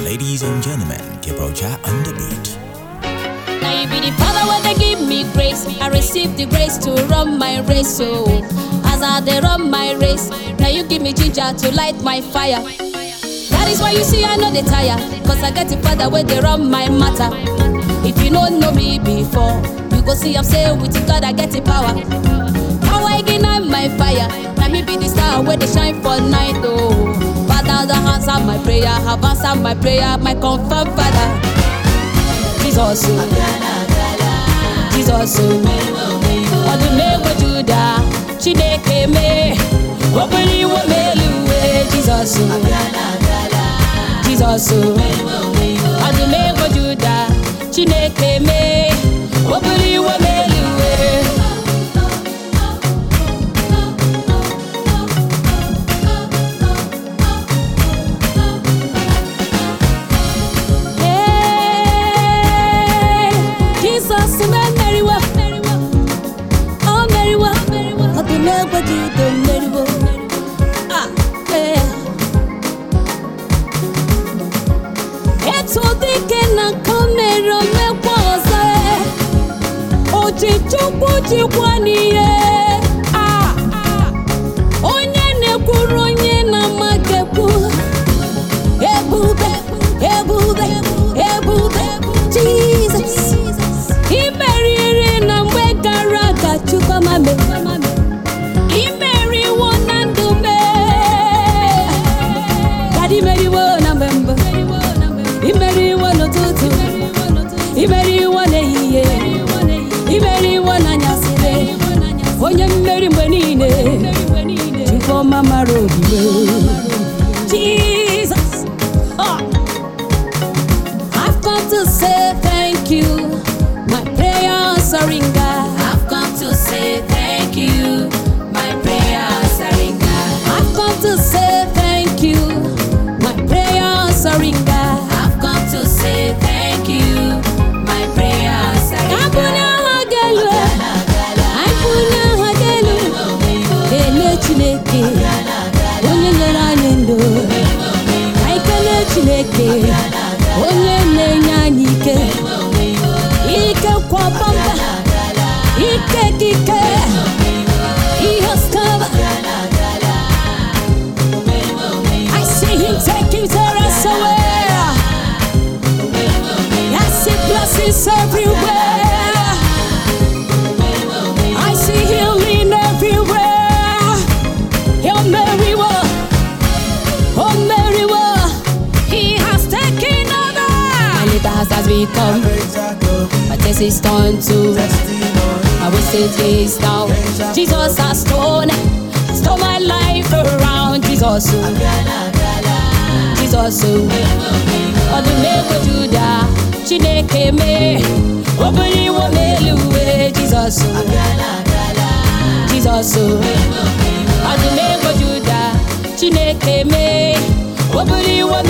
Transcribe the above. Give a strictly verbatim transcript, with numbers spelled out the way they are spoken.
Ladies and gentlemen, Kebrocha on the beat. Now you be the Father when they give me grace. I receive the grace to run my race. So as I they run my race, now you give me ginger to light my fire. That is why you see I know they tire, cause I get the Father when they run my matter. If you don't know me before, you go see I'm saying with God I get the power. Power again I'm my fire. Now me be the star where they shine for night. Oh, Father, the answer my prayer, have answered my prayer, my confirmed Father. Jesus, Jesus, Odumewo Judah, Chineke me, Obuniwo Meluwe, Jesus, Jesus, Odumewo Judah, Chineke me, Obuniwo Meluwe. Ah, onye na-ekwuru onye na-amakepu ebube, ebube, ebube, Jesus. Imeriri na mgbe gara aga Chukwu mame. Imeriwo na ndụ me. Daddy meriwo na mbembe. Imeriwo n'ụtụtụ. Imeriwo n'ehihie. Imeriwo na nyasịrị. Onye mmeri mgbe niile. Chukwu mama robiwe. Jesus. Oh. I've come to say thank you. My prayer answering God. I've come to say thank you. My prayer answering God. I've come to say thank you. My prayer answering God. I've come to say thank you. My prayer answering God. Abuna hagelu, abuna hagelu. Ele Chineke, onye nyere anyị ndụ. Aikele Chineke, onye na-enye anyị ike. Ike kwa bamba, ike kike. He has come. I see him taking terrors away. I see blessings everywhere. I see healing everywhere. Oh Mary, oh Mary, he has taken over. And it has as we come. My test is done too. I will say this now. Jesus has torn, stole my life around. Jesus, Jesus, Odumewo Judah, Chineke me, Obuniwo Meluwe. Jesus, Jesus, Odumewo Judah, Chineke me, Obuniwo